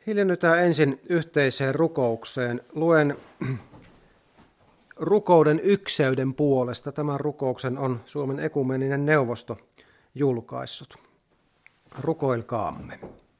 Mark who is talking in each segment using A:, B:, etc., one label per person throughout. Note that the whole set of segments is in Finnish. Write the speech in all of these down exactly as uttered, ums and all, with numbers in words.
A: Hiljennytään ensin yhteiseen rukoukseen. Luen rukouden ykseyden puolesta. Tämän rukouksen on Suomen ekumeeninen neuvosto julkaissut. Rukoilkaamme.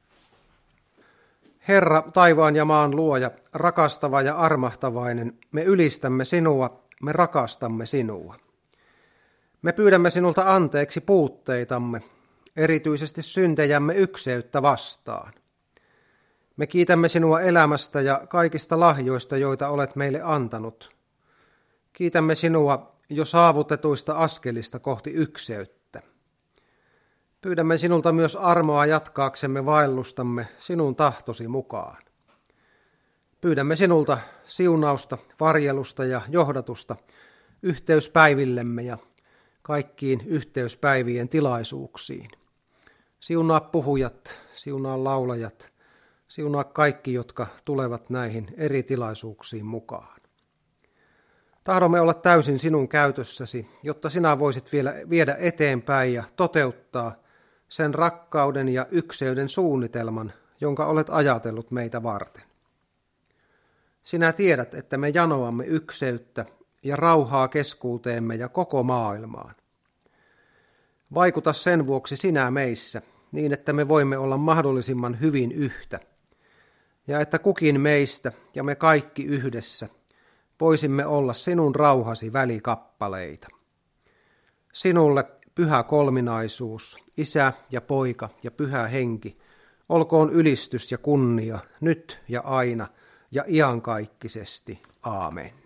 A: Herra, taivaan ja maan luoja, rakastava ja armahtavainen, me ylistämme sinua, me rakastamme sinua. Me pyydämme sinulta anteeksi puutteitamme, erityisesti syntejämme ykseyttä vastaan. Me kiitämme sinua elämästä ja kaikista lahjoista, joita olet meille antanut. Kiitämme sinua jo saavutetuista askelista kohti ykseyttä. Pyydämme sinulta myös armoa jatkaaksemme vaellustamme sinun tahtosi mukaan. Pyydämme sinulta siunausta, varjelusta ja johdatusta yhteyspäivillemme ja kaikkiin yhteyspäivien tilaisuuksiin. Siunaa puhujat, siunaa laulajat, siunaa kaikki, jotka tulevat näihin eri tilaisuuksiin mukaan. Tahdomme olla täysin sinun käytössäsi, jotta sinä voisit vielä viedä eteenpäin ja toteuttaa sen rakkauden ja ykseyden suunnitelman, jonka olet ajatellut meitä varten. Sinä tiedät, että me janoamme ykseyttä ja rauhaa keskuuteemme ja koko maailmaan. Vaikuta sen vuoksi sinä meissä, niin että me voimme olla mahdollisimman hyvin yhtä, ja että kukin meistä ja me kaikki yhdessä voisimme olla sinun rauhasi välikappaleita. Sinulle pyhä kolminaisuus, Isä ja Poika ja Pyhä Henki, olkoon ylistys ja kunnia nyt ja aina ja iankaikkisesti. Aamen.